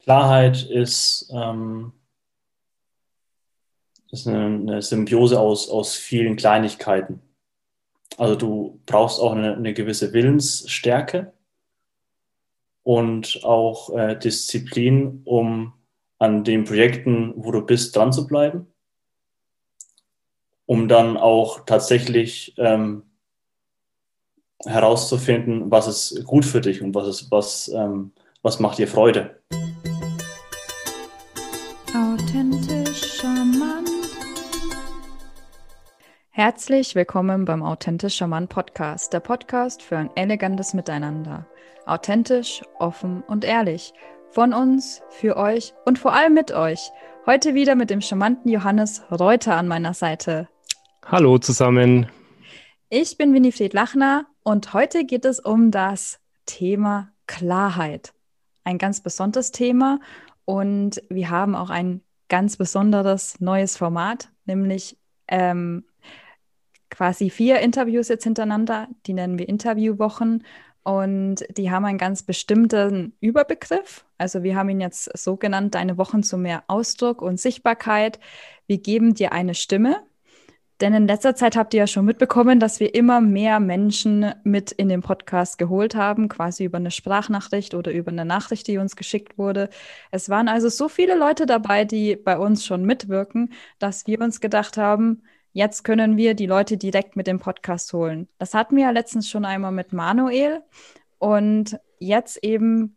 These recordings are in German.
Klarheit ist eine Symbiose aus vielen Kleinigkeiten. Also du brauchst auch eine gewisse Willensstärke und auch Disziplin, um an den Projekten, wo du bist, dran zu bleiben, um dann auch tatsächlich herauszufinden, was ist gut für dich und was macht dir Freude. Authentisch charmant. Herzlich willkommen beim Authentisch charmant Podcast, der Podcast für ein elegantes Miteinander. Authentisch, offen und ehrlich. Von uns, für euch und vor allem mit euch. Heute wieder mit dem charmanten Johannes Reuter an meiner Seite. Hallo zusammen. Ich bin Winifred Lachner und heute geht es um das Thema Klarheit. Ein ganz besonderes Thema und wir haben auch ein ganz besonderes neues Format, nämlich quasi 4 Interviews jetzt hintereinander, die nennen wir Interviewwochen und die haben einen ganz bestimmten Überbegriff. Also wir haben ihn jetzt so genannt, deine Wochen zu mehr Ausdruck und Sichtbarkeit. Wir geben dir eine Stimme. Denn in letzter Zeit habt ihr ja schon mitbekommen, dass wir immer mehr Menschen mit in den Podcast geholt haben, quasi über eine Sprachnachricht oder über eine Nachricht, die uns geschickt wurde. Es waren also so viele Leute dabei, die bei uns schon mitwirken, dass wir uns gedacht haben, jetzt können wir die Leute direkt mit dem Podcast holen. Das hatten wir ja letztens schon einmal mit Manuel und jetzt eben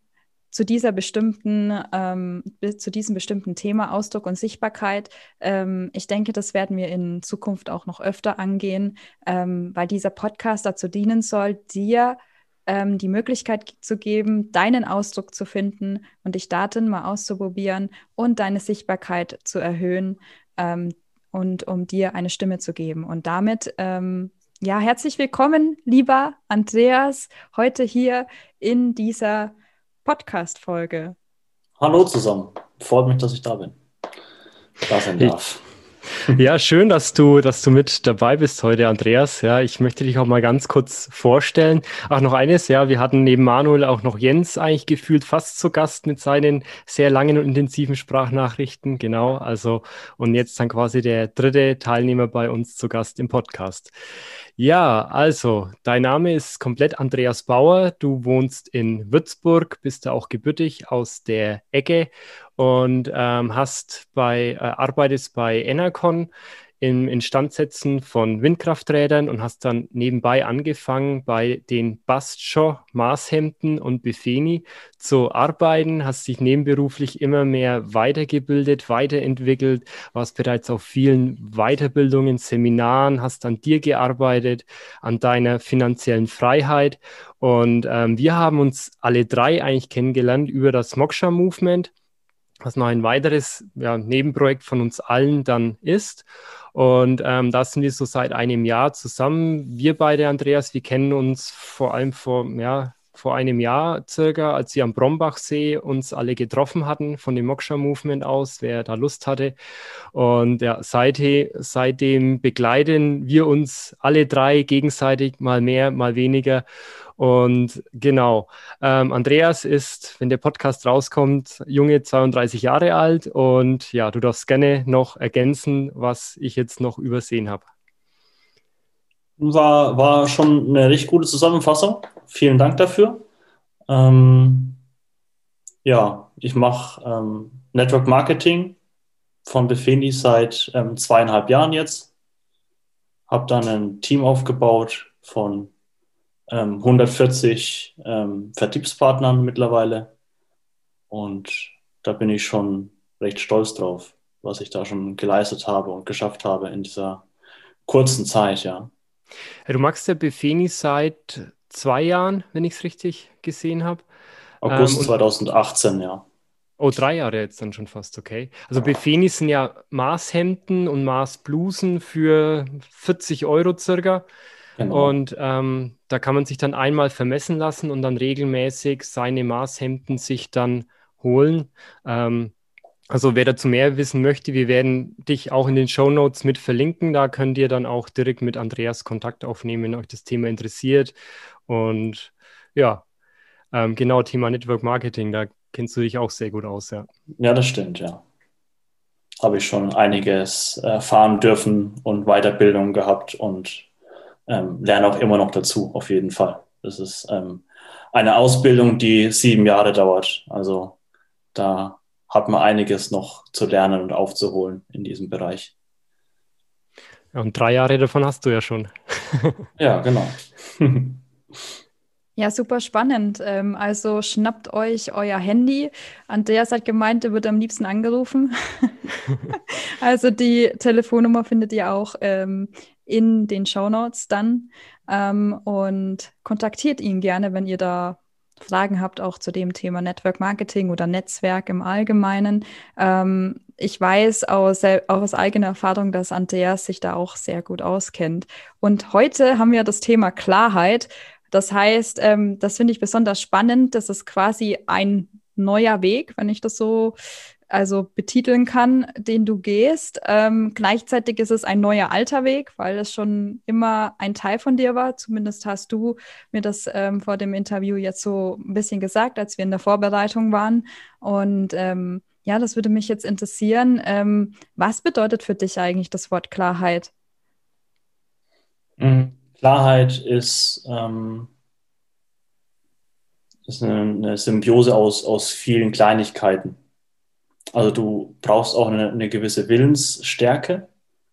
zu diesem bestimmten Thema Ausdruck und Sichtbarkeit. Ich denke, das werden wir in Zukunft auch noch öfter angehen, weil dieser Podcast dazu dienen soll, dir die Möglichkeit zu geben, deinen Ausdruck zu finden und dich darin mal auszuprobieren und deine Sichtbarkeit zu erhöhen und um dir eine Stimme zu geben. Und damit ja, herzlich willkommen, lieber Andreas, heute hier in dieser Podcast-Folge. Hallo zusammen. Freut mich, dass ich da bin. Da sein darf. Ja, schön, dass du mit dabei bist heute, Andreas. Ja, ich möchte dich auch mal ganz kurz vorstellen. Ach, noch eines, ja, wir hatten neben Manuel auch noch Jens eigentlich gefühlt fast zu Gast mit seinen sehr langen und intensiven Sprachnachrichten. Genau, also und jetzt dann quasi der dritte Teilnehmer bei uns zu Gast im Podcast. Ja, also, dein Name ist komplett Andreas Bauer. Du wohnst in Würzburg, bist da auch gebürtig aus der Ecke und arbeitest bei Enercon im Instandsetzen von Windkrafträdern und hast dann nebenbei angefangen, bei den Bastscho, Maßhemden und Befeni zu arbeiten, hast dich nebenberuflich immer mehr weitergebildet, weiterentwickelt, warst bereits auf vielen Weiterbildungen, Seminaren, hast an dir gearbeitet, an deiner finanziellen Freiheit und wir haben uns alle drei eigentlich kennengelernt über das Moksha Movement, was noch ein weiteres Nebenprojekt von uns allen dann ist. Und da sind wir so seit einem Jahr zusammen. Wir beide, Andreas, wir kennen uns vor allem vor einem Jahr circa, als wir am Brombachsee uns alle getroffen hatten, von dem Moksha Movement aus, wer da Lust hatte. Und ja, seitdem begleiten wir uns alle drei gegenseitig, mal mehr, mal weniger. Und genau, Andreas ist, wenn der Podcast rauskommt, junge 32 Jahre alt. Und ja, du darfst gerne noch ergänzen, was ich jetzt noch übersehen habe. War schon eine richtig gute Zusammenfassung. Vielen Dank dafür. Ja, ich mache Network Marketing von Befeni seit 2,5 Jahren jetzt. Habe dann ein Team aufgebaut von 140 Vertriebspartnern mittlerweile. Und da bin ich schon recht stolz drauf, was ich da schon geleistet habe und geschafft habe in dieser kurzen Zeit, ja. Ja, du magst ja Befeni seit 2 Jahren, wenn ich es richtig gesehen habe. August Und 2018, ja. Oh, 3 Jahre jetzt dann schon fast, okay. Also Befeni sind ja Maßhemden und Maßblusen für 40 Euro circa. Genau. Und da kann man sich dann einmal vermessen lassen und dann regelmäßig seine Maßhemden sich dann holen. Also wer dazu mehr wissen möchte, wir werden dich auch in den Shownotes mit verlinken. Da könnt ihr dann auch direkt mit Andreas Kontakt aufnehmen, wenn euch das Thema interessiert. Und ja, genau, Thema Network Marketing. Da kennst du dich auch sehr gut aus, ja. Ja, das stimmt, ja. Habe ich schon einiges erfahren dürfen und Weiterbildung gehabt und lerne auch immer noch dazu, auf jeden Fall. Das ist eine Ausbildung, die 7 Jahre dauert. Also da hat man einiges noch zu lernen und aufzuholen in diesem Bereich. Ja, und 3 Jahre davon hast du ja schon. Ja, genau. Ja, super spannend. Also schnappt euch euer Handy. Andreas hat gemeint, er wird am liebsten angerufen. Also die Telefonnummer findet ihr auch in den Shownotes dann. Und kontaktiert ihn gerne, wenn ihr da Fragen habt, auch zu dem Thema Network Marketing oder Netzwerk im Allgemeinen. Ich weiß auch aus eigener Erfahrung, dass Andreas sich da auch sehr gut auskennt. Und heute haben wir das Thema Klarheit. Das heißt, das finde ich besonders spannend. Das ist quasi ein neuer Weg, wenn ich das so betiteln kann, den du gehst. Gleichzeitig ist es ein neuer alter Weg, weil es schon immer ein Teil von dir war. Zumindest hast du mir das vor dem Interview jetzt so ein bisschen gesagt, als wir in der Vorbereitung waren. Und ja, das würde mich jetzt interessieren. Was bedeutet für dich eigentlich das Wort Klarheit? Klarheit ist eine Symbiose aus vielen Kleinigkeiten. Also du brauchst auch eine gewisse Willensstärke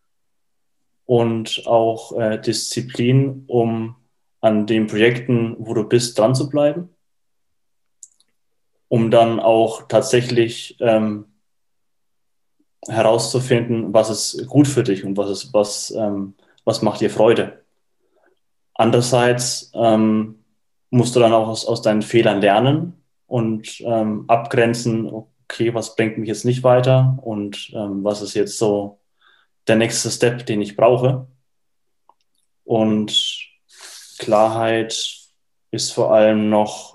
und auch Disziplin, um an den Projekten, wo du bist, dran zu bleiben, um dann auch tatsächlich herauszufinden, was ist gut für dich und was macht dir Freude. Andererseits musst du dann auch aus deinen Fehlern lernen und abgrenzen, okay, was bringt mich jetzt nicht weiter und was ist jetzt so der nächste Step, den ich brauche. Und Klarheit ist vor allem noch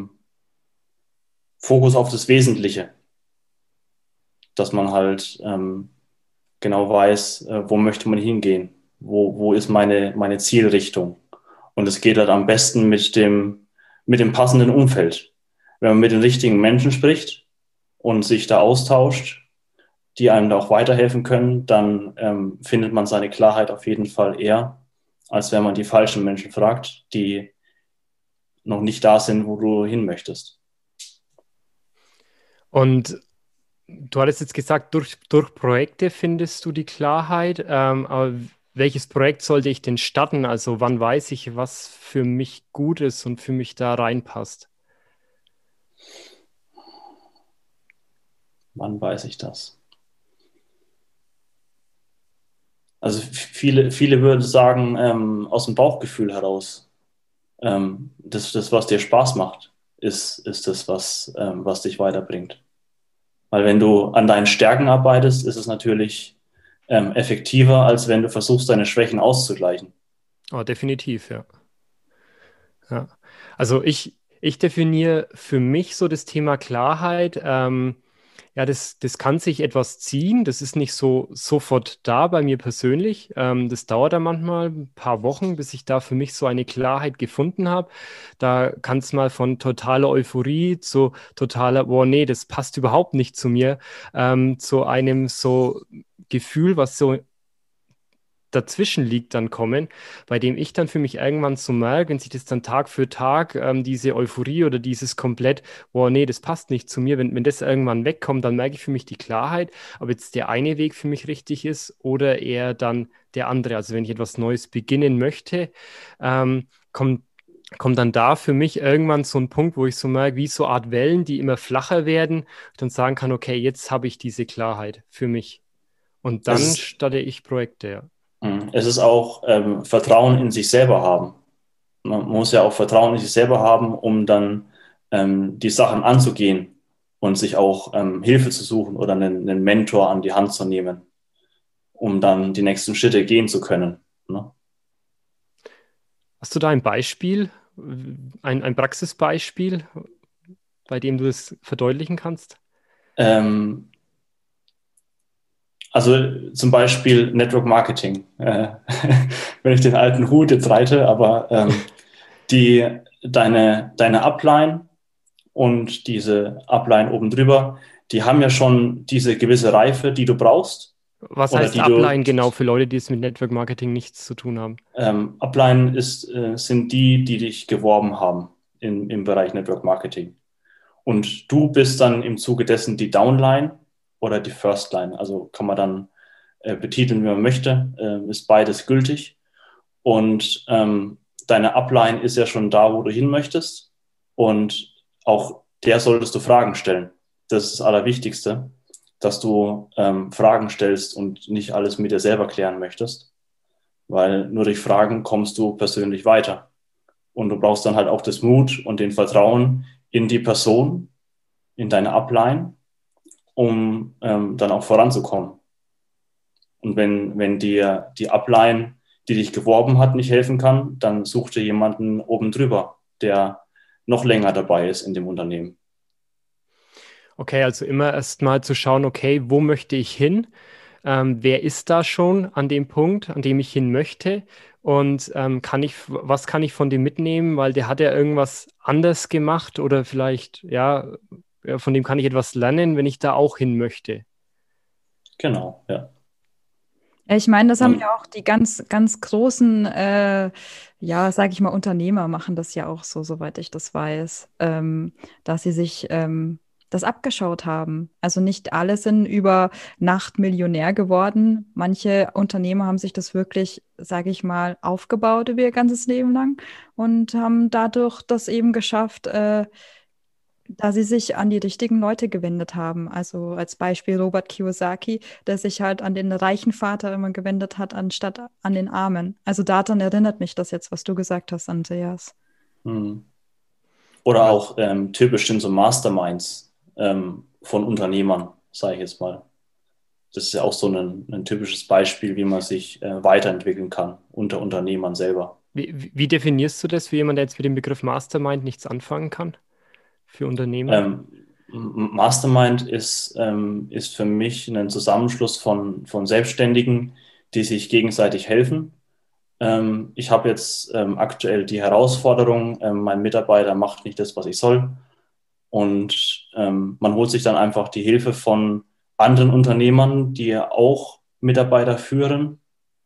Fokus auf das Wesentliche, dass man halt genau weiß, wo möchte man hingehen, wo ist meine Zielrichtung. Und es geht halt am besten mit dem passenden Umfeld. Wenn man mit den richtigen Menschen spricht und sich da austauscht, die einem da auch weiterhelfen können, dann findet man seine Klarheit auf jeden Fall eher, als wenn man die falschen Menschen fragt, die noch nicht da sind, wo du hin möchtest. Und du hattest jetzt gesagt, durch Projekte findest du die Klarheit, aber welches Projekt sollte ich denn starten? Also wann weiß ich, was für mich gut ist und für mich da reinpasst? Wann weiß ich das? Also viele würden sagen, aus dem Bauchgefühl heraus. Das, was dir Spaß macht, ist das, was dich weiterbringt. Weil wenn du an deinen Stärken arbeitest, ist es natürlich effektiver, als wenn du versuchst, deine Schwächen auszugleichen. Oh, definitiv, ja. Ja. Also ich definiere für mich so das Thema Klarheit. Ja, das kann sich etwas ziehen. Das ist nicht so sofort da bei mir persönlich. Das dauert dann manchmal ein paar Wochen, bis ich da für mich so eine Klarheit gefunden habe. Da kann es mal von totaler Euphorie zu totaler, boah, nee, das passt überhaupt nicht zu mir, zu einem so Gefühl, was so dazwischen liegt, dann kommen, bei dem ich dann für mich irgendwann so merke, wenn sich das dann Tag für Tag, diese Euphorie oder dieses komplett, boah, nee, das passt nicht zu mir, wenn das irgendwann wegkommt, dann merke ich für mich die Klarheit, ob jetzt der eine Weg für mich richtig ist oder eher dann der andere. Also wenn ich etwas Neues beginnen möchte, kommt dann da für mich irgendwann so ein Punkt, wo ich so merke, wie so eine Art Wellen, die immer flacher werden, und dann sagen kann, okay, jetzt habe ich diese Klarheit für mich. Und dann starte ich Projekte, ja. Es ist auch Vertrauen in sich selber haben. Man muss ja auch Vertrauen in sich selber haben, um dann die Sachen anzugehen und sich auch Hilfe zu suchen oder einen Mentor an die Hand zu nehmen, um dann die nächsten Schritte gehen zu können. Ne? Hast du da ein Beispiel, ein Praxisbeispiel, bei dem du das verdeutlichen kannst? Also zum Beispiel Network Marketing, wenn ich den alten Hut jetzt reite, aber deine Upline und diese Upline oben drüber, die haben ja schon diese gewisse Reife, die du brauchst. Was Oder heißt die Upline genau für Leute, die es mit Network Marketing nichts zu tun haben? Upline sind die dich geworben haben im Bereich Network Marketing. Und du bist dann im Zuge dessen die Downline oder die Firstline. Also kann man dann betiteln, wie man möchte. Ist beides gültig. Und deine Upline ist ja schon da, wo du hin möchtest. Und auch der solltest du Fragen stellen. Das ist das Allerwichtigste, dass du Fragen stellst und nicht alles mit dir selber klären möchtest. Weil nur durch Fragen kommst du persönlich weiter. Und du brauchst dann halt auch das Mut und den Vertrauen in die Person, in deine Upline, um dann auch voranzukommen. Und wenn dir die Upline, die dich geworben hat, nicht helfen kann, dann such dir jemanden oben drüber, der noch länger dabei ist in dem Unternehmen. Okay, also immer erst mal zu schauen, okay, wo möchte ich hin? Wer ist da schon an dem Punkt, an dem ich hin möchte? Und was kann ich von dem mitnehmen? Weil der hat ja irgendwas anders gemacht oder vielleicht, ja, von dem kann ich etwas lernen, wenn ich da auch hin möchte. Genau, ja. Ja, ich meine, das haben ja auch die ganz, ganz großen, ja, sage ich mal, Unternehmer machen das ja auch so, soweit ich das weiß, dass sie sich das abgeschaut haben. Also nicht alle sind über Nacht Millionär geworden. Manche Unternehmer haben sich das wirklich, sage ich mal, aufgebaut über ihr ganzes Leben lang und haben dadurch das eben geschafft, da sie sich an die richtigen Leute gewendet haben. Also als Beispiel Robert Kiyosaki, der sich halt an den reichen Vater immer gewendet hat, anstatt an den Armen. Also daran erinnert mich das jetzt, was du gesagt hast, Andreas. Oder auch typisch sind so Masterminds von Unternehmern, sage ich jetzt mal. Das ist ja auch so ein typisches Beispiel, wie man sich weiterentwickeln kann unter Unternehmern selber. Wie definierst du das für jemanden, der jetzt mit dem Begriff Mastermind nichts anfangen kann? Für Unternehmer? Mastermind ist für mich ein Zusammenschluss von Selbstständigen, die sich gegenseitig helfen. Ich habe jetzt aktuell die Herausforderung, mein Mitarbeiter macht nicht das, was ich soll. Und man holt sich dann einfach die Hilfe von anderen Unternehmern, die auch Mitarbeiter führen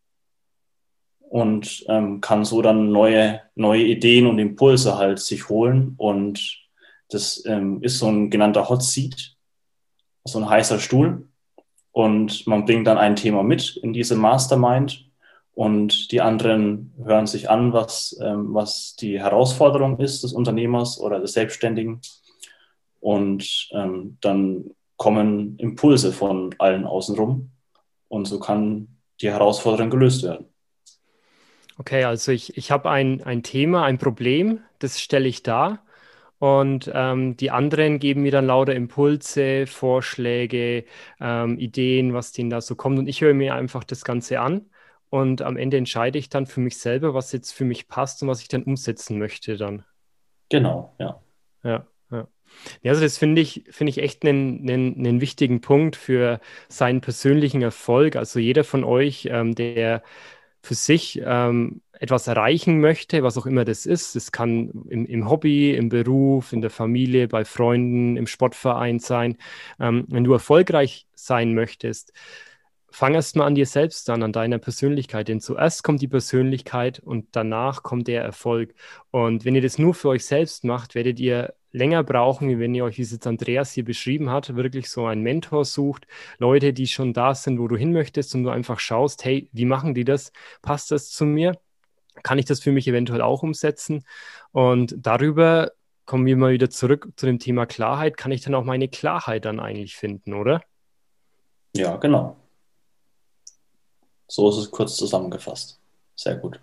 und kann so dann neue Ideen und Impulse halt sich holen. Und das ist so ein genannter Hot Seat, so ein heißer Stuhl. Und man bringt dann ein Thema mit in diese Mastermind und die anderen hören sich an, was die Herausforderung ist des Unternehmers oder des Selbstständigen. Und dann kommen Impulse von allen außenrum und so kann die Herausforderung gelöst werden. Okay, also ich habe ein Thema, ein Problem, das stelle ich dar. Und die anderen geben mir dann lauter Impulse, Vorschläge, Ideen, was denen da so kommt. Und ich höre mir einfach das Ganze an. Und am Ende entscheide ich dann für mich selber, was jetzt für mich passt und was ich dann umsetzen möchte dann. Genau, ja. Ja, ja. Ja, also das finde ich echt einen wichtigen Punkt für seinen persönlichen Erfolg. Also jeder von euch, der für sich etwas erreichen möchte, was auch immer das ist. Das kann im Hobby, im Beruf, in der Familie, bei Freunden, im Sportverein sein. Wenn du erfolgreich sein möchtest, fang erst mal an dir selbst an deiner Persönlichkeit. Denn zuerst kommt die Persönlichkeit und danach kommt der Erfolg. Und wenn ihr das nur für euch selbst macht, werdet ihr länger brauchen, wie wenn ihr euch, wie es jetzt Andreas hier beschrieben hat, wirklich so einen Mentor sucht, Leute, die schon da sind, wo du hin möchtest und du einfach schaust, hey, wie machen die das? Passt das zu mir? Kann ich das für mich eventuell auch umsetzen? Und darüber kommen wir mal wieder zurück zu dem Thema Klarheit. Kann ich dann auch meine Klarheit dann eigentlich finden, oder? Ja, genau. So ist es kurz zusammengefasst. Sehr gut.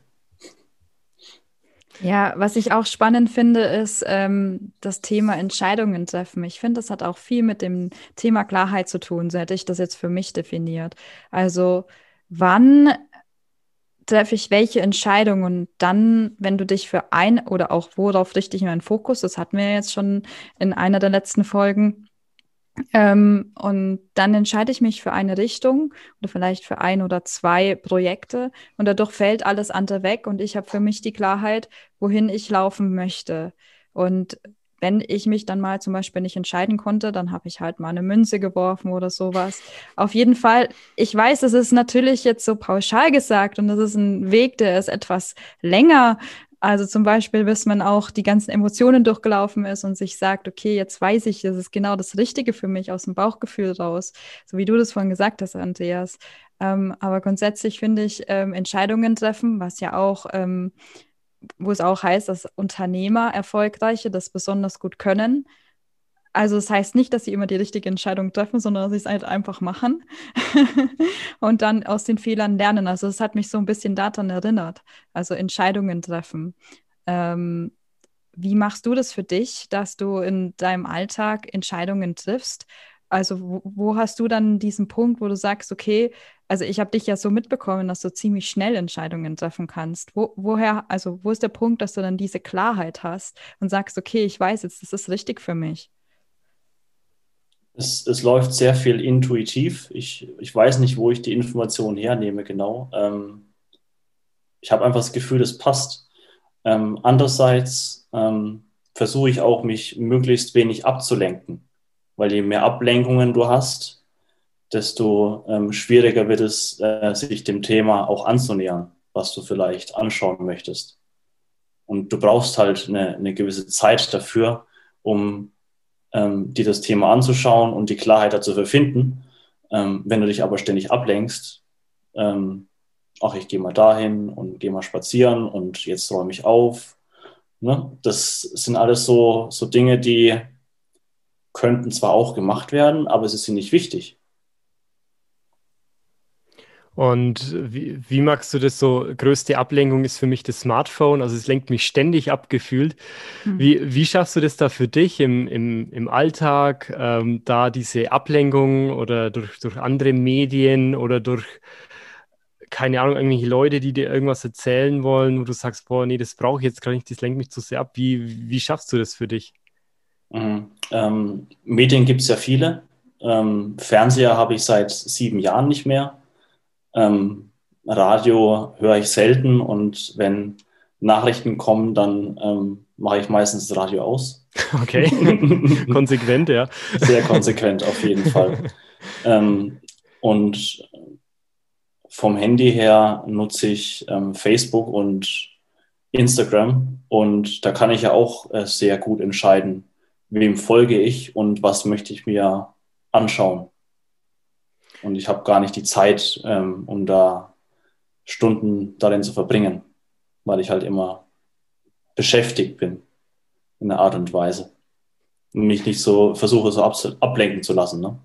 Ja, was ich auch spannend finde, ist das Thema Entscheidungen treffen. Ich finde, das hat auch viel mit dem Thema Klarheit zu tun, so hätte ich das jetzt für mich definiert. Also, wann treffe ich welche Entscheidungen und dann, wenn du dich für ein oder auch worauf richte ich meinen Fokus, das hatten wir ja jetzt schon in einer der letzten Folgen, und dann entscheide ich mich für eine Richtung oder vielleicht für ein oder zwei Projekte und dadurch fällt alles andere weg und ich habe für mich die Klarheit, wohin ich laufen möchte. Und wenn ich mich dann mal zum Beispiel nicht entscheiden konnte, dann habe ich halt mal eine Münze geworfen oder sowas. Auf jeden Fall, ich weiß, es ist natürlich jetzt so pauschal gesagt und das ist ein Weg, der ist etwas länger. Also zum Beispiel, bis man auch die ganzen Emotionen durchgelaufen ist und sich sagt, okay, jetzt weiß ich, das ist genau das Richtige für mich aus dem Bauchgefühl raus, so wie du das vorhin gesagt hast, Andreas. Aber grundsätzlich finde ich, Entscheidungen treffen, was ja auch wo es auch heißt, dass Unternehmer, Erfolgreiche das besonders gut können. Also es heißt nicht, dass sie immer die richtige Entscheidung treffen, sondern dass sie es halt einfach machen und dann aus den Fehlern lernen. Also es hat mich so ein bisschen daran erinnert, also Entscheidungen treffen. Ähm, Wie machst du das für dich, dass du in deinem Alltag Entscheidungen triffst? Also wo hast du dann diesen Punkt, wo du sagst, okay, also ich habe dich ja so mitbekommen, dass du ziemlich schnell Entscheidungen treffen kannst. Also wo ist der Punkt, dass du dann diese Klarheit hast und sagst, okay, ich weiß jetzt, das ist richtig für mich? Es läuft sehr viel intuitiv. Ich weiß nicht, wo ich die Informationen hernehme genau. Ich habe einfach das Gefühl, das passt. Andererseits versuche ich auch, mich möglichst wenig abzulenken, weil je mehr Ablenkungen du hast, desto schwieriger wird es, sich dem Thema auch anzunähern, was du vielleicht anschauen möchtest. Und du brauchst halt eine gewisse Zeit dafür, um dir das Thema anzuschauen und die Klarheit dazu zu finden. Wenn du dich aber ständig ablenkst, ach, ich gehe mal dahin und gehe mal spazieren und jetzt räume ich auf. Ne? Das sind alles so Dinge, die könnten zwar auch gemacht werden, aber sie sind nicht wichtig. Und wie magst du das so? Größte Ablenkung ist für mich das Smartphone. Also es lenkt mich ständig ab gefühlt. Hm. Wie schaffst du das da für dich im Alltag, da diese Ablenkung oder durch andere Medien oder durch, keine Ahnung, irgendwelche Leute, die dir irgendwas erzählen wollen, wo du sagst, boah, nee, das brauche ich jetzt gar nicht, das lenkt mich zu sehr ab. Wie schaffst du das für dich? Mhm. Medien gibt es ja viele. Fernseher habe ich seit 7 Jahren nicht mehr. Radio höre ich selten und wenn Nachrichten kommen, dann mache ich meistens das Radio aus. Okay, konsequent, ja. Sehr konsequent auf jeden Fall. Und vom Handy her nutze ich Facebook und Instagram und da kann ich ja auch sehr gut entscheiden, wem folge ich und was möchte ich mir anschauen. Und ich habe gar nicht die Zeit, um da Stunden darin zu verbringen, weil ich halt immer beschäftigt bin in einer Art und Weise. Und mich nicht so versuche, so ablenken zu lassen. Ne?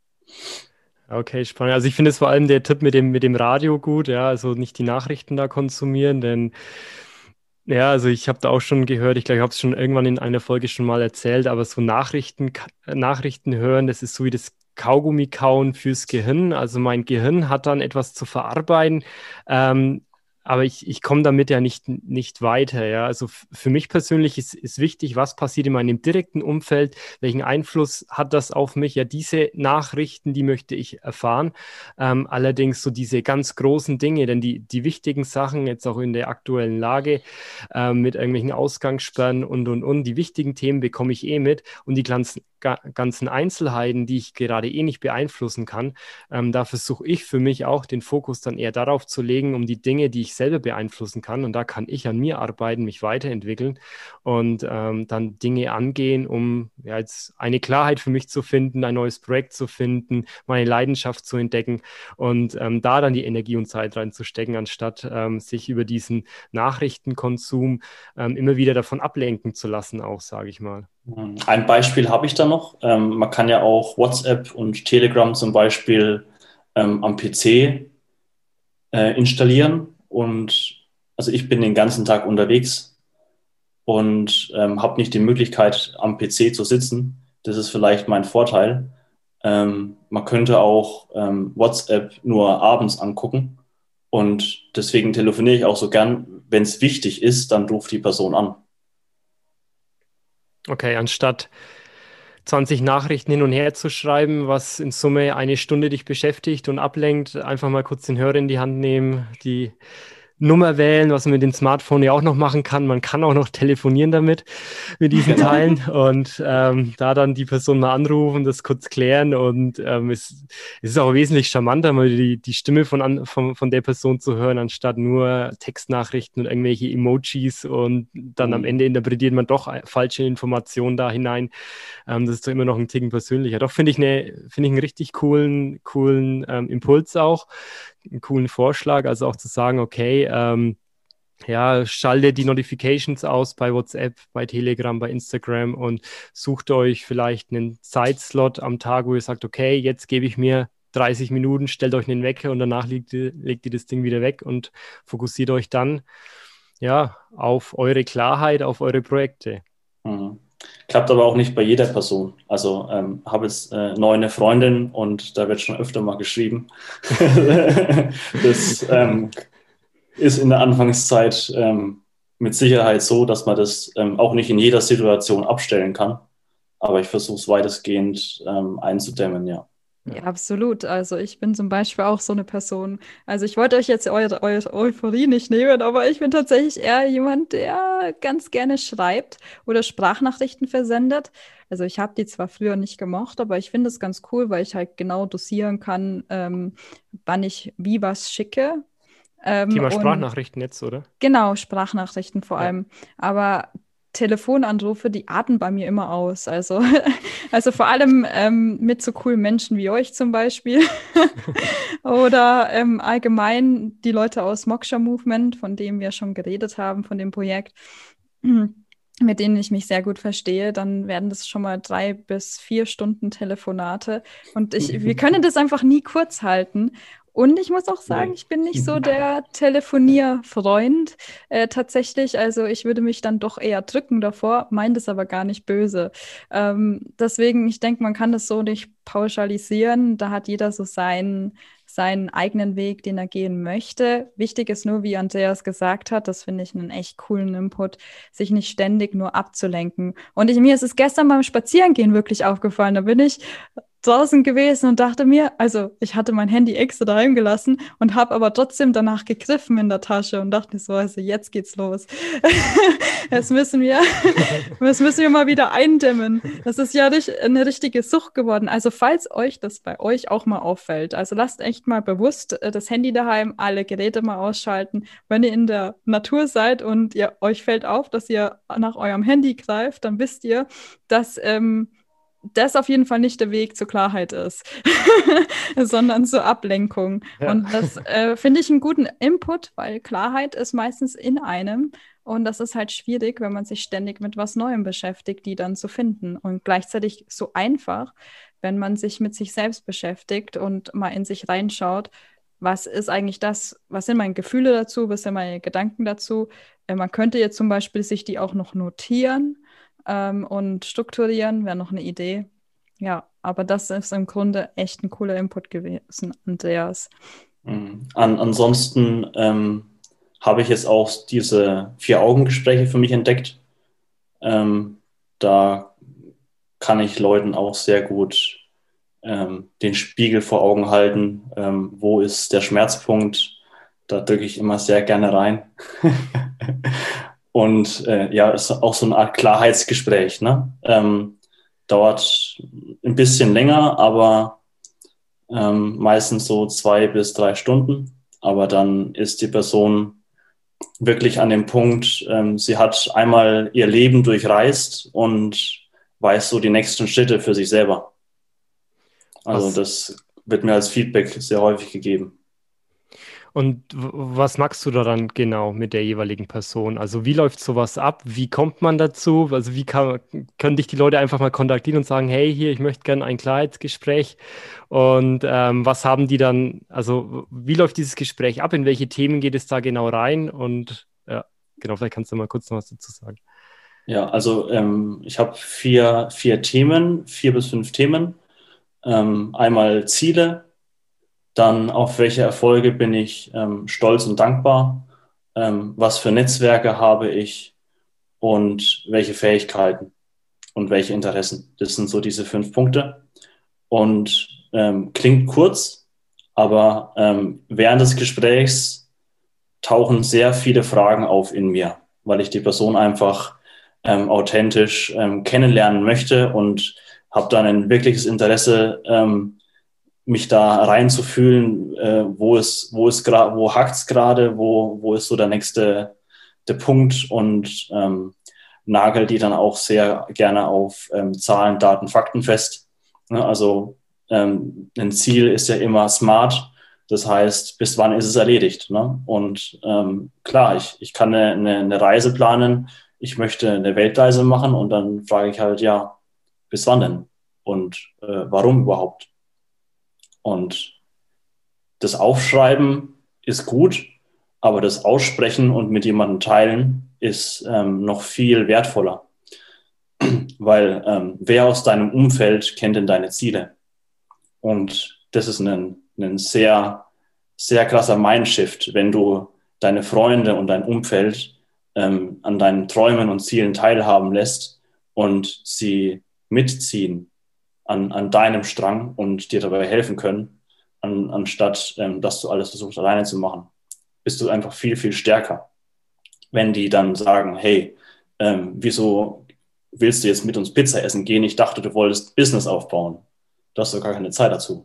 Okay, spannend. Also ich finde es vor allem der Tipp mit dem Radio gut, ja, also nicht die Nachrichten da konsumieren, denn ja, also ich habe da auch schon gehört, ich glaube, ich habe es schon irgendwann in einer Folge schon mal erzählt, aber so Nachrichten hören, das ist so wie das Kaugummi kauen fürs Gehirn. Also mein Gehirn hat dann etwas zu verarbeiten, aber ich komme damit ja nicht weiter. Ja? Also für mich persönlich ist wichtig, was passiert in meinem direkten Umfeld, welchen Einfluss hat das auf mich? Ja, diese Nachrichten, die möchte ich erfahren. Allerdings so diese ganz großen Dinge, denn die wichtigen Sachen jetzt auch in der aktuellen Lage mit irgendwelchen Ausgangssperren und, die wichtigen Themen bekomme ich mit und die ganzen Einzelheiten, die ich gerade nicht beeinflussen kann, da versuche ich für mich auch den Fokus dann eher darauf zu legen, um die Dinge, die ich selber beeinflussen kann. Und da kann ich an mir arbeiten, mich weiterentwickeln und dann Dinge angehen, um ja, jetzt eine Klarheit für mich zu finden, ein neues Projekt zu finden, meine Leidenschaft zu entdecken und da dann die Energie und Zeit reinzustecken, anstatt sich über diesen Nachrichtenkonsum immer wieder davon ablenken zu lassen, auch, sage ich mal. Ein Beispiel habe ich da noch. Man kann ja auch WhatsApp und Telegram zum Beispiel am PC installieren. Und also ich bin den ganzen Tag unterwegs und habe nicht die Möglichkeit, am PC zu sitzen. Das ist vielleicht mein Vorteil. Man könnte auch WhatsApp nur abends angucken. Und deswegen telefoniere ich auch so gern. Wenn es wichtig ist, dann ruft die Person an. Okay, anstatt 20 Nachrichten hin und her zu schreiben, was in Summe eine Stunde dich beschäftigt und ablenkt, einfach mal kurz den Hörer in die Hand nehmen, die Nummer wählen, was man mit dem Smartphone ja auch noch machen kann. Man kann auch noch telefonieren damit, mit diesen Teilen und da dann die Person mal anrufen, das kurz klären und es ist auch wesentlich charmanter, mal die Stimme von der Person zu hören, anstatt nur Textnachrichten und irgendwelche Emojis und dann am Ende interpretiert man doch falsche Informationen da hinein. Das ist doch immer noch ein Ticken persönlicher. Doch finde ich einen richtig coolen Impuls auch, einen coolen Vorschlag, also auch zu sagen, okay, schalte die Notifications aus bei WhatsApp, bei Telegram, bei Instagram und sucht euch vielleicht einen Zeitslot am Tag, wo ihr sagt, okay, jetzt gebe ich mir 30 Minuten, stellt euch einen Wecker und danach legt ihr das Ding wieder weg und fokussiert euch dann auf eure Klarheit, auf eure Projekte. Mhm. Klappt aber auch nicht bei jeder Person. Also habe jetzt neu eine Freundin und da wird schon öfter mal geschrieben. Das ist in der Anfangszeit mit Sicherheit so, dass man das auch nicht in jeder Situation abstellen kann. Aber ich versuche es weitestgehend einzudämmen, ja. Ja, absolut. Also ich bin zum Beispiel auch so eine Person. Also ich wollte euch jetzt eure Euphorie nicht nehmen, aber ich bin tatsächlich eher jemand, der ganz gerne schreibt oder Sprachnachrichten versendet. Also ich habe die zwar früher nicht gemocht, aber ich finde es ganz cool, weil ich halt genau dosieren kann, wann ich wie was schicke. Thema Und Sprachnachrichten jetzt, oder? genau, Sprachnachrichten vor Ja. allem. Aber Telefonanrufe, die arten bei mir immer aus. Also, also vor allem mit so coolen Menschen wie euch zum Beispiel. Oder allgemein die Leute aus Moksha Movement, von dem wir schon geredet haben, von dem Projekt, mit denen ich mich sehr gut verstehe, dann werden das schon mal 3 bis 4 Stunden Telefonate. Und wir können das einfach nie kurz halten. Und ich muss auch sagen, ich bin nicht so der Telefonierfreund tatsächlich. Also ich würde mich dann doch eher drücken davor, meint es aber gar nicht böse. Deswegen, ich denke, man kann das so nicht pauschalisieren. Da hat jeder so seinen eigenen Weg, den er gehen möchte. Wichtig ist nur, wie Andreas gesagt hat, das finde ich einen echt coolen Input, sich nicht ständig nur abzulenken. Und mir ist es gestern beim Spazierengehen wirklich aufgefallen. Da bin ich draußen gewesen und dachte mir, also ich hatte mein Handy extra daheim gelassen und habe aber trotzdem danach gegriffen in der Tasche und dachte so, also jetzt geht's los. Das müssen wir mal wieder eindämmen. Das ist ja eine richtige Sucht geworden. Also falls euch das bei euch auch mal auffällt, also lasst echt mal bewusst das Handy daheim, alle Geräte mal ausschalten. Wenn ihr in der Natur seid und euch fällt auf, dass ihr nach eurem Handy greift, dann wisst ihr, dass das auf jeden Fall nicht der Weg zur Klarheit ist, sondern zur Ablenkung. Ja. Und das finde ich einen guten Input, weil Klarheit ist meistens in einem. Und das ist halt schwierig, wenn man sich ständig mit was Neuem beschäftigt, die dann zu finden. Und gleichzeitig so einfach, wenn man sich mit sich selbst beschäftigt und mal in sich reinschaut, was ist eigentlich das, was sind meine Gefühle dazu, was sind meine Gedanken dazu. Man könnte jetzt zum Beispiel sich die auch noch notieren und strukturieren, wäre noch eine Idee. Ja, aber das ist im Grunde echt ein cooler Input gewesen, Andreas. Ansonsten habe ich jetzt auch diese 4-Augen-Gespräche für mich entdeckt. Da kann ich Leuten auch sehr gut den Spiegel vor Augen halten. Wo ist der Schmerzpunkt? Da drücke ich immer sehr gerne rein. Und ist auch so eine Art Klarheitsgespräch. Ne? Dauert ein bisschen länger, aber meistens so 2 bis 3 Stunden. Aber dann ist die Person wirklich an dem Punkt, sie hat einmal ihr Leben durchreist und weiß so die nächsten Schritte für sich selber. Also das wird mir als Feedback sehr häufig gegeben. Und was magst du daran genau mit der jeweiligen Person? Also wie läuft sowas ab? Wie kommt man dazu? Also können dich die Leute einfach mal kontaktieren und sagen, hey, hier, ich möchte gerne ein Klarheitsgespräch. Und was haben die dann, also wie läuft dieses Gespräch ab? In welche Themen geht es da genau rein? Und ja, genau, vielleicht kannst du mal kurz noch was dazu sagen. Ja, also ich habe 4 Themen, 4 bis 5 Themen. Einmal Ziele, dann auf welche Erfolge bin ich stolz und dankbar, was für Netzwerke habe ich und welche Fähigkeiten und welche Interessen. Das sind so diese 5 Punkte und klingt kurz, aber während des Gesprächs tauchen sehr viele Fragen auf in mir, weil ich die Person einfach authentisch kennenlernen möchte und habe dann ein wirkliches Interesse, mich da reinzufühlen, wo hakt's gerade, wo ist so der Punkt und nagel die dann auch sehr gerne auf Zahlen, Daten, Fakten fest. Ne? Also ein Ziel ist ja immer smart. Das heißt, bis wann ist es erledigt? Ne? Und klar, ich kann eine Reise planen. Ich möchte eine Weltreise machen und dann frage ich halt, ja, bis wann denn? Und warum überhaupt? Und das Aufschreiben ist gut, aber das Aussprechen und mit jemandem teilen ist noch viel wertvoller, weil wer aus deinem Umfeld kennt denn deine Ziele? Und das ist ein sehr, sehr krasser Mindshift, wenn du deine Freunde und dein Umfeld an deinen Träumen und Zielen teilhaben lässt und sie mitziehen an deinem Strang und dir dabei helfen können, anstatt dass du alles versuchst alleine zu machen. Bist du einfach viel, viel stärker. Wenn die dann sagen, hey, wieso willst du jetzt mit uns Pizza essen gehen? Ich dachte, du wolltest Business aufbauen. Du hast doch gar keine Zeit dazu.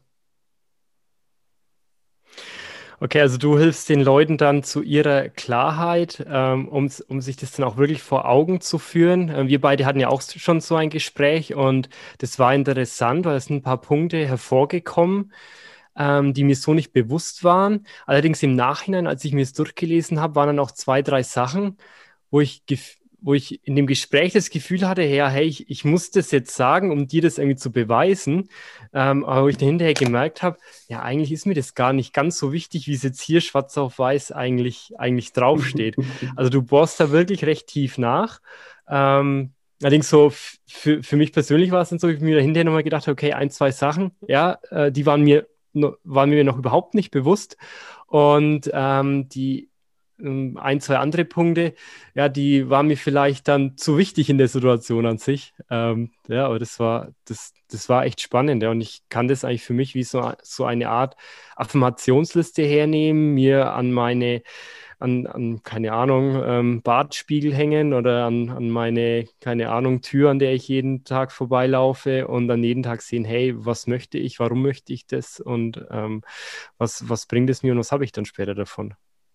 Okay, also du hilfst den Leuten dann zu ihrer Klarheit, um sich das dann auch wirklich vor Augen zu führen. Wir beide hatten ja auch schon so ein Gespräch und das war interessant, weil es sind ein paar Punkte hervorgekommen, die mir so nicht bewusst waren. Allerdings im Nachhinein, als ich mir es durchgelesen habe, waren dann auch 2, 3 Sachen, wo ich in dem Gespräch das Gefühl hatte, ja, hey, ich muss das jetzt sagen, um dir das irgendwie zu beweisen. Aber wo ich dann hinterher gemerkt habe, ja, eigentlich ist mir das gar nicht ganz so wichtig, wie es jetzt hier schwarz auf weiß eigentlich draufsteht. Also du bohrst da wirklich recht tief nach. Allerdings so für mich persönlich war es dann so, ich mir da hinterher nochmal gedacht habe, okay, 1, 2 Sachen, ja, die waren mir noch überhaupt nicht bewusst. Und die 1, 2 andere Punkte, ja, die waren mir vielleicht dann zu wichtig in der Situation an sich. Ja, aber das war echt spannend, ja. Und ich kann das eigentlich für mich wie so eine Art Affirmationsliste hernehmen, mir an keine Ahnung, Badspiegel hängen oder an meine, keine Ahnung, Tür, an der ich jeden Tag vorbeilaufe und dann jeden Tag sehen, hey, was möchte ich, warum möchte ich das und was bringt es mir und was habe ich dann später davon?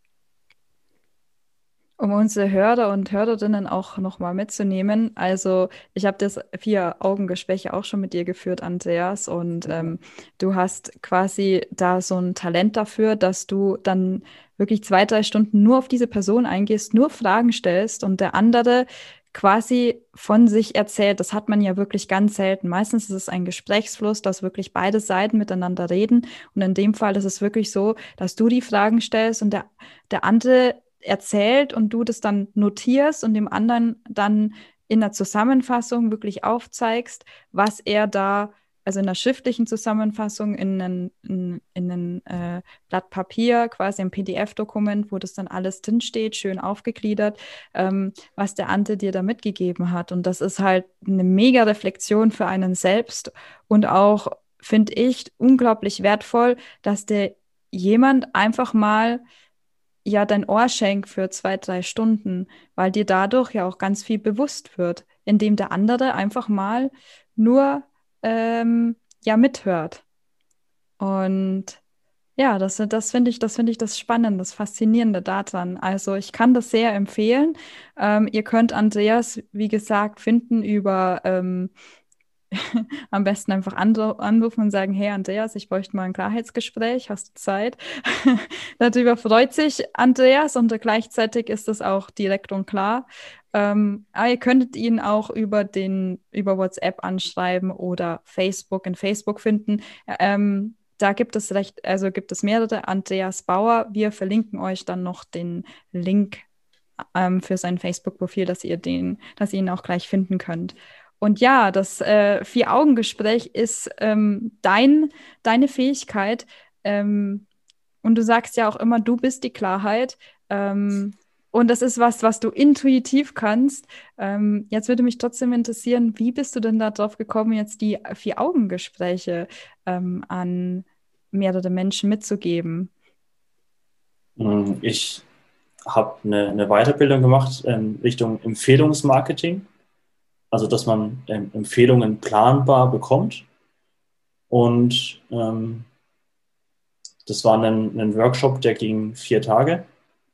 Um unsere Hörer und Hörerinnen auch nochmal mitzunehmen. Also ich habe das 4-Augen-Gespräch auch schon mit dir geführt, Andreas, und du hast quasi da so ein Talent dafür, dass du dann wirklich 2, 3 Stunden nur auf diese Person eingehst, nur Fragen stellst und der andere quasi von sich erzählt. Das hat man ja wirklich ganz selten. Meistens ist es ein Gesprächsfluss, dass wirklich beide Seiten miteinander reden. Und in dem Fall ist es wirklich so, dass du die Fragen stellst und der andere erzählt und du das dann notierst und dem anderen dann in der Zusammenfassung wirklich aufzeigst, was er da, also in der schriftlichen Zusammenfassung in ein Blatt Papier, quasi ein PDF-Dokument, wo das dann alles drinsteht, schön aufgegliedert, was der andere dir da mitgegeben hat. Und das ist halt eine mega Reflexion für einen selbst und auch, finde ich, unglaublich wertvoll, dass der jemand einfach mal ja dein Ohr schenkt für 2, 3 Stunden, weil dir dadurch ja auch ganz viel bewusst wird, indem der andere einfach mal nur ja mithört. Und ja, das finde ich das Spannende, das Faszinierende daran. Also ich kann das sehr empfehlen. Ihr könnt Andreas, wie gesagt, finden über am besten einfach anrufen und sagen, hey Andreas, ich bräuchte mal ein Klarheitsgespräch, hast du Zeit? Darüber freut sich Andreas und gleichzeitig ist es auch direkt und klar. Aber ihr könntet ihn auch über WhatsApp anschreiben oder Facebook in Facebook finden. Da gibt es mehrere Andreas Bauer. Wir verlinken euch dann noch den Link für sein Facebook-Profil, dass ihr ihn auch gleich finden könnt. Und ja, das 4-Augen-Gespräch ist deine Fähigkeit. Und du sagst ja auch immer, du bist die Klarheit. Und das ist was du intuitiv kannst. Jetzt würde mich trotzdem interessieren, wie bist du denn darauf gekommen, jetzt die 4-Augen-Gespräche an mehrere Menschen mitzugeben? Ich habe eine Weiterbildung gemacht Richtung Empfehlungsmarketing, also dass man Empfehlungen planbar bekommt. Und das war ein Workshop, der ging 4 Tage.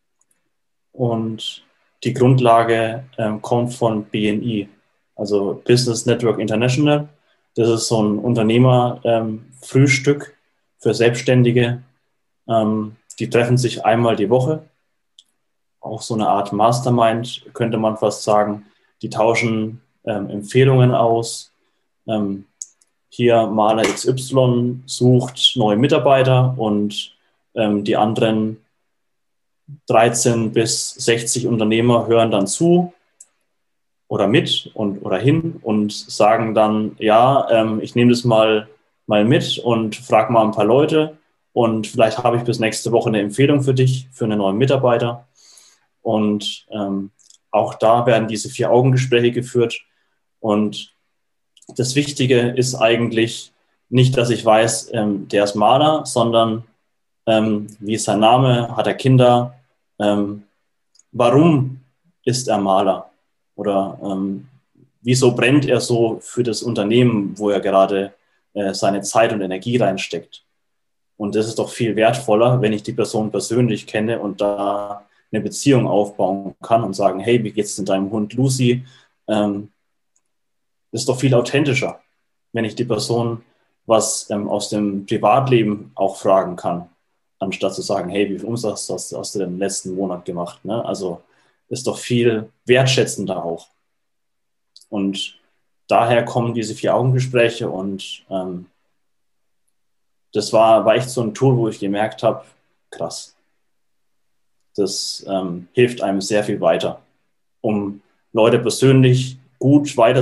Und die Grundlage kommt von BNI, also Business Network International. Das ist so ein Unternehmer-Frühstück für Selbstständige. Die treffen sich einmal die Woche. Auch so eine Art Mastermind, könnte man fast sagen. Die tauschen Empfehlungen aus. Hier Maler XY sucht neue Mitarbeiter und die anderen 13 bis 60 Unternehmer hören dann zu oder mit oder hin und sagen dann, ja, ich nehme das mal mit und frage mal ein paar Leute und vielleicht habe ich bis nächste Woche eine Empfehlung für dich, für einen neuen Mitarbeiter. Und auch da werden diese 4-Augen-Gespräche geführt. Und das Wichtige ist eigentlich nicht, dass ich weiß, der ist Maler, sondern wie ist sein Name, hat er Kinder, warum ist er Maler oder wieso brennt er so für das Unternehmen, wo er gerade seine Zeit und Energie reinsteckt. Und das ist doch viel wertvoller, wenn ich die Person persönlich kenne und da eine Beziehung aufbauen kann und sagen, hey, wie geht's denn deinem Hund Lucy? Das ist doch viel authentischer, wenn ich die Person was aus dem Privatleben auch fragen kann, anstatt zu sagen, hey, wie viel Umsatz hast du denn im letzten Monat gemacht? Ne? Also ist doch viel wertschätzender auch. Und daher kommen diese 4-Augen-Gespräche und das war echt so ein Tool, wo ich gemerkt habe, krass, das hilft einem sehr viel weiter, um Leute persönlich gut weiter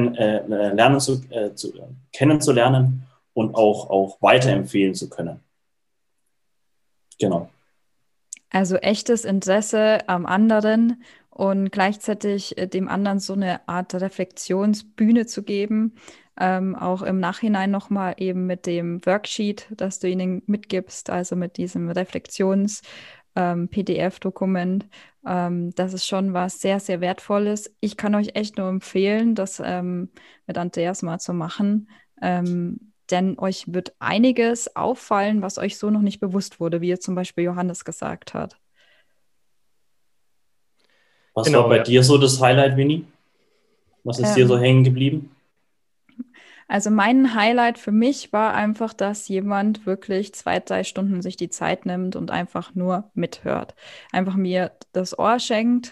kennenzulernen und auch weiterempfehlen zu können. Genau. Also echtes Interesse am anderen und gleichzeitig dem anderen so eine Art Reflexionsbühne zu geben. Auch im Nachhinein nochmal eben mit dem Worksheet, das du ihnen mitgibst, also mit diesem Reflexions-PDF-Dokument. Das ist schon was sehr, sehr Wertvolles. Ich kann euch echt nur empfehlen, das mit Andreas mal zu machen. Denn euch wird einiges auffallen, was euch so noch nicht bewusst wurde, wie jetzt zum Beispiel Johannes gesagt hat. Was war bei dir so das Highlight, Winnie? Was ist dir so hängen geblieben? Also mein Highlight für mich war einfach, dass jemand wirklich 2, 3 Stunden sich die Zeit nimmt und einfach nur mithört. Einfach mir das Ohr schenkt.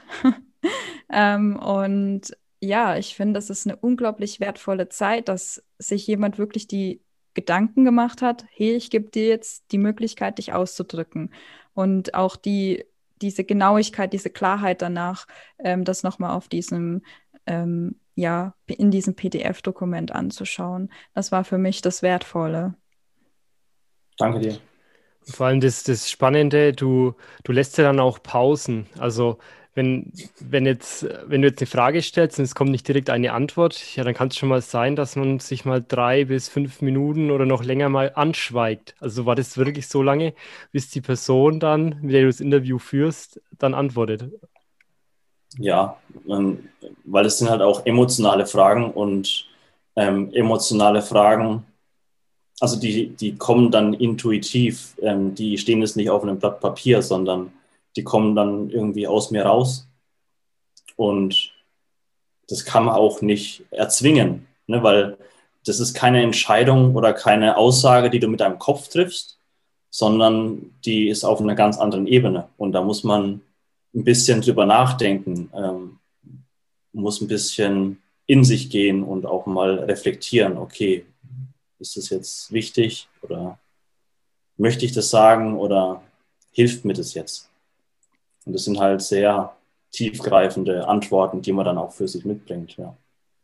Und ja, ich finde, das ist eine unglaublich wertvolle Zeit, dass sich jemand wirklich die Gedanken gemacht hat, hey, ich gebe dir jetzt die Möglichkeit, dich auszudrücken. Und auch diese Genauigkeit, diese Klarheit danach, das nochmal auf diesem, ja, in diesem PDF-Dokument anzuschauen. Das war für mich das Wertvolle. Danke dir. Vor allem das Spannende, du lässt ja dann auch Pausen. Also wenn du jetzt eine Frage stellst und es kommt nicht direkt eine Antwort, ja, dann kann es schon mal sein, dass man sich mal 3 bis 5 Minuten oder noch länger mal anschweigt. Also war das wirklich so lange, bis die Person dann, mit der du das Interview führst, dann antwortet? Ja, weil es sind halt auch emotionale Fragen und emotionale Fragen, also die kommen dann intuitiv, die stehen jetzt nicht auf einem Blatt Papier, sondern die kommen dann irgendwie aus mir raus und das kann man auch nicht erzwingen, ne, weil das ist keine Entscheidung oder keine Aussage, die du mit deinem Kopf triffst, sondern die ist auf einer ganz anderen Ebene und da muss man ein bisschen drüber nachdenken, muss ein bisschen in sich gehen und auch mal reflektieren, okay, ist das jetzt wichtig oder möchte ich das sagen oder hilft mir das jetzt? Und das sind halt sehr tiefgreifende Antworten, die man dann auch für sich mitbringt. Ja,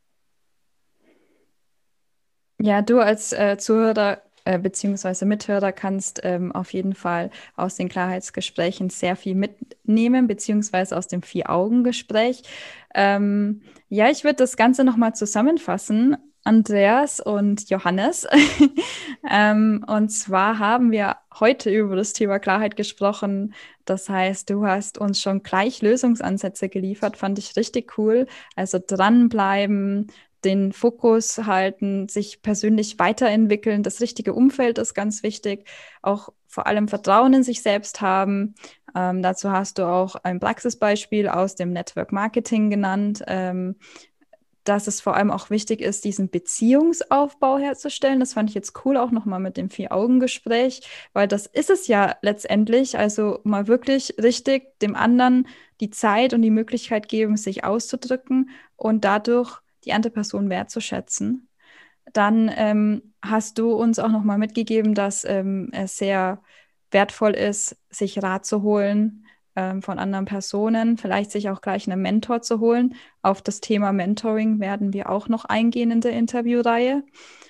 ja, du als Zuhörer beziehungsweise Mithörer kannst auf jeden Fall aus den Klarheitsgesprächen sehr viel mitnehmen, beziehungsweise aus dem 4-Augen-Gespräch. Ja, ich würde das Ganze nochmal zusammenfassen. Andreas und Johannes. Und zwar haben wir heute über das Thema Klarheit gesprochen. Das heißt, du hast uns schon gleich Lösungsansätze geliefert, fand ich richtig cool. Also dranbleiben, den Fokus halten, sich persönlich weiterentwickeln. Das richtige Umfeld ist ganz wichtig. Auch vor allem Vertrauen in sich selbst haben. Dazu hast du auch ein Praxisbeispiel aus dem Network Marketing genannt. Dass es vor allem auch wichtig ist, diesen Beziehungsaufbau herzustellen. Das fand ich jetzt cool, auch nochmal mit dem Vier-Augen-Gespräch, weil das ist es ja letztendlich. Also mal wirklich richtig dem anderen die Zeit und die Möglichkeit geben, sich auszudrücken und dadurch die andere Person wertzuschätzen. Dann hast du uns auch nochmal mitgegeben, dass es sehr wertvoll ist, sich Rat zu holen von anderen Personen, vielleicht sich auch gleich einen Mentor zu holen. Auf das Thema Mentoring werden wir auch noch eingehen in der Interviewreihe.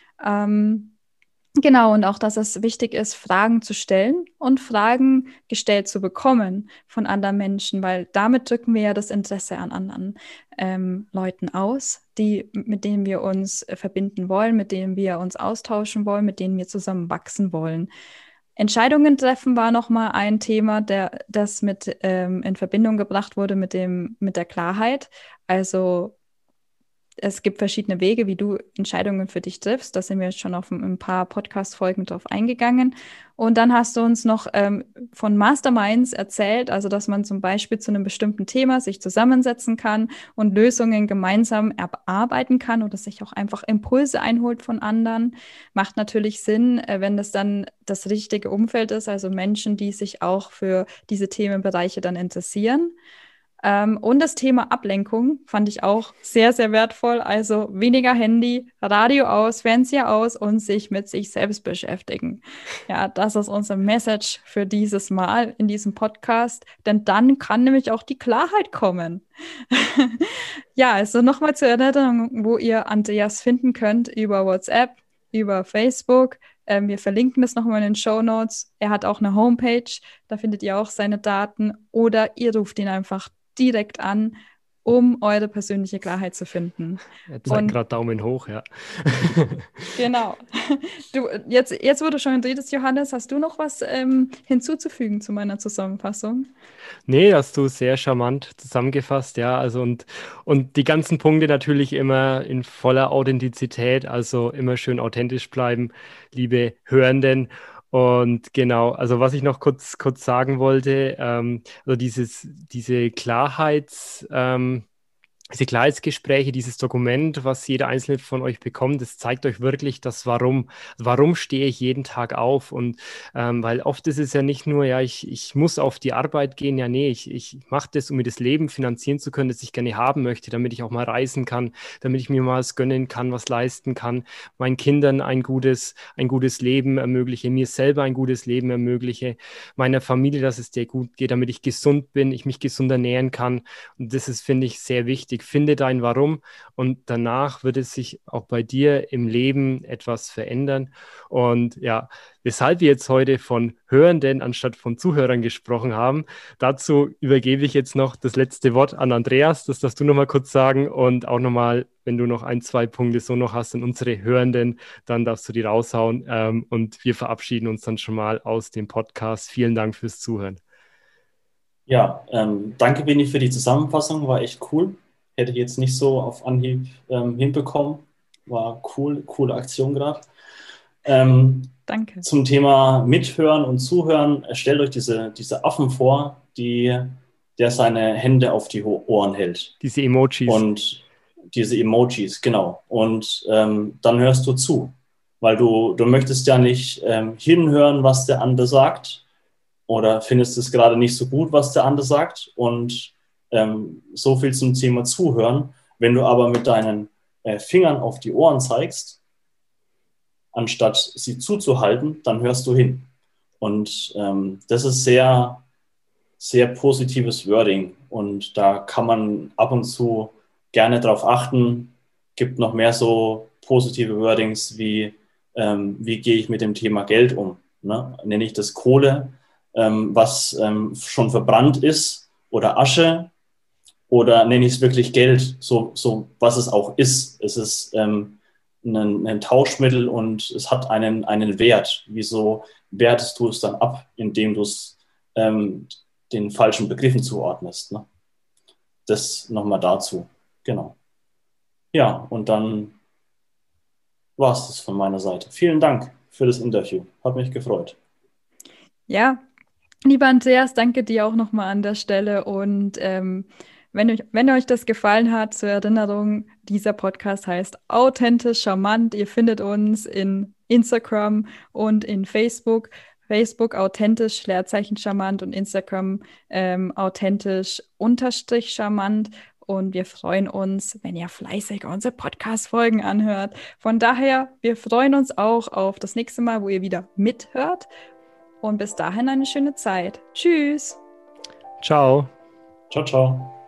Genau, und auch, dass es wichtig ist, Fragen zu stellen und Fragen gestellt zu bekommen von anderen Menschen, weil damit drücken wir ja das Interesse an anderen Leuten aus, mit denen wir uns verbinden wollen, mit denen wir uns austauschen wollen, mit denen wir zusammen wachsen wollen. Entscheidungen treffen war nochmal ein Thema, das mit in Verbindung gebracht wurde mit der Klarheit. Also es gibt verschiedene Wege, wie du Entscheidungen für dich triffst. Da sind wir jetzt schon auf ein paar Podcast-Folgen drauf eingegangen. Und dann hast du uns noch von Masterminds erzählt, also dass man zum Beispiel zu einem bestimmten Thema sich zusammensetzen kann und Lösungen gemeinsam erarbeiten kann oder sich auch einfach Impulse einholt von anderen. Macht natürlich Sinn, wenn das dann das richtige Umfeld ist, also Menschen, die sich auch für diese Themenbereiche dann interessieren. Und das Thema Ablenkung fand ich auch sehr, sehr wertvoll. Also weniger Handy, Radio aus, Fernseher aus und sich mit sich selbst beschäftigen. Ja, das ist unsere Message für dieses Mal in diesem Podcast. Denn dann kann nämlich auch die Klarheit kommen. Ja, also nochmal zur Erinnerung, wo ihr Andreas finden könnt über WhatsApp, über Facebook. Wir verlinken das nochmal in den Shownotes. Er hat auch eine Homepage, da findet ihr auch seine Daten. Oder ihr ruft ihn einfach direkt an, um eure persönliche Klarheit zu finden. Er zeigt gerade Daumen hoch, ja. Genau. Jetzt, wo du schon redest, Johannes, hast du noch was hinzuzufügen zu meiner Zusammenfassung? Nee, hast du sehr charmant zusammengefasst, ja. Also und die ganzen Punkte natürlich immer in voller Authentizität, also immer schön authentisch bleiben, liebe Hörenden. Und genau, also was ich noch kurz sagen wollte, also diese diese Klarheitsgespräche, dieses Dokument, was jeder Einzelne von euch bekommt, das zeigt euch wirklich das Warum stehe ich jeden Tag auf? Und weil oft ist es ja nicht nur, ja, ich muss auf die Arbeit gehen, ja, nee, ich mache das, um mir das Leben finanzieren zu können, das ich gerne haben möchte, damit ich auch mal reisen kann, damit ich mir mal was gönnen kann, was leisten kann, meinen Kindern ein gutes Leben ermögliche, mir selber ein gutes Leben ermögliche, meiner Familie, dass es dir gut geht, damit ich gesund bin, ich mich gesund ernähren kann. Und das ist, finde ich, sehr wichtig. Finde dein Warum und danach wird es sich auch bei dir im Leben etwas verändern. Und ja, weshalb wir jetzt heute von Hörenden anstatt von Zuhörern gesprochen haben, dazu übergebe ich jetzt noch das letzte Wort an Andreas. Das darfst du nochmal kurz sagen und auch nochmal, wenn du noch 1, 2 Punkte so noch hast an unsere Hörenden, dann darfst du die raushauen. Und wir verabschieden uns dann schon mal aus dem Podcast. Vielen Dank fürs Zuhören. Ja, danke, Beni, für die Zusammenfassung. War echt cool. Hätte ich jetzt nicht so auf Anhieb hinbekommen. War cool, coole Aktion gerade. Danke. Zum Thema Mithören und Zuhören, stellt euch diese Affen vor, der seine Hände auf die Ohren hält. Diese Emojis. Und diese Emojis, genau. Und dann hörst du zu, weil du möchtest ja nicht hinhören, was der andere sagt, oder findest es gerade nicht so gut, was der andere sagt. Und so viel zum Thema Zuhören. Wenn du aber mit deinen Fingern auf die Ohren zeigst, anstatt sie zuzuhalten, dann hörst du hin. Und das ist sehr, sehr positives Wording. Und da kann man ab und zu gerne drauf achten. Gibt noch mehr so positive Wordings wie gehe ich mit dem Thema Geld um? Ne? Nenne ich das Kohle, was schon verbrannt ist, oder Asche, oder nenne ich es wirklich Geld, so was es auch ist. Es ist ein Tauschmittel und es hat einen Wert. Wieso wertest du es dann ab, indem du es den falschen Begriffen zuordnest? Ne? Das nochmal dazu. Genau. Ja, und dann war es das von meiner Seite. Vielen Dank für das Interview. Hat mich gefreut. Ja, lieber Andreas, danke dir auch nochmal an der Stelle. Und wenn euch das gefallen hat, zur Erinnerung, dieser Podcast heißt Authentisch Charmant. Ihr findet uns in Instagram und in Facebook. Facebook authentisch, Leerzeichen charmant und Instagram authentisch _ charmant. Und wir freuen uns, wenn ihr fleißig unsere Podcast-Folgen anhört. Von daher, wir freuen uns auch auf das nächste Mal, wo ihr wieder mithört. Und bis dahin eine schöne Zeit. Tschüss. Ciao. Ciao, ciao.